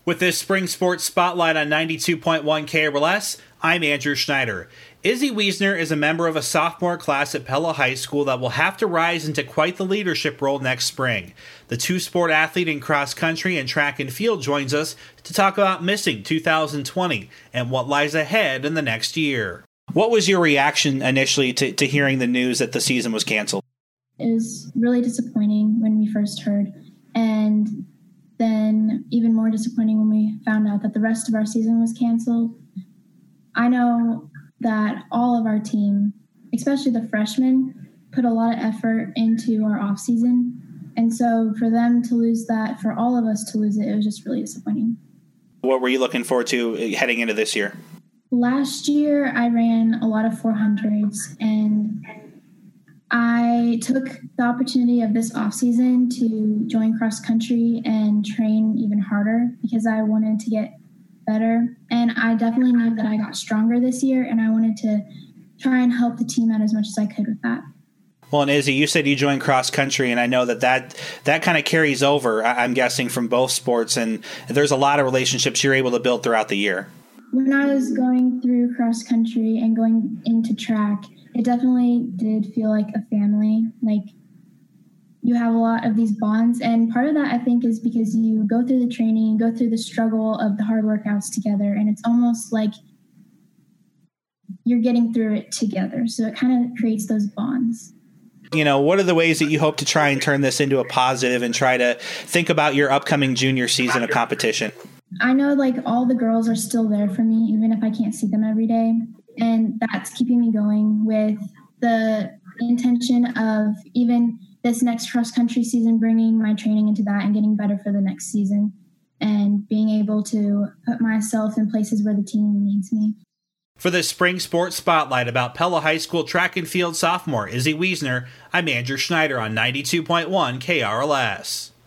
With this spring sports spotlight on 92.1 KRLS, I'm Andrew Schneider. Izzy Wiesner is a member of a sophomore class at Pella High School that will have to rise into quite the leadership role next spring. The two-sport athlete in cross country and track and field joins us to talk about missing 2020 and what lies ahead in the next year. What was your reaction initially to hearing the news that the season was canceled? It was really disappointing when we first heard, and then even more disappointing when we found out that the rest of our season was canceled. I know that all of our team, especially the freshmen, put a lot of effort into our off season. And so for them to lose that, for all of us to lose it, it was just really disappointing. What were you looking forward to heading into this year? Last year, I ran a lot of 400s, and I took the opportunity of this off season to join cross country and train even harder because I wanted to get better. And I definitely knew that I got stronger this year, and I wanted to try and help the team out as much as I could with that. Well, and Izzy, you said you joined cross country, and I know that kind of carries over, I'm guessing, from both sports, and there's a lot of relationships you're able to build throughout the year. When I was going through cross country and going into track, it definitely did feel like a family. Like, you have a lot of these bonds, and part of that, I think, is because you go through the training, go through the struggle of the hard workouts together, and it's almost like you're getting through it together. So it kind of creates those bonds. You know, what are the ways that you hope to try and turn this into a positive and try to think about your upcoming junior season of competition? I know, like, all the girls are still there for me, even if I can't see them every day. And that's keeping me going with the intention of even this next cross-country season, bringing my training into that and getting better for the next season and being able to put myself in places where the team needs me. For this spring sports spotlight about Pella High School track and field sophomore Izzy Wiesner, I'm Andrew Schneider on 92.1 KRLS.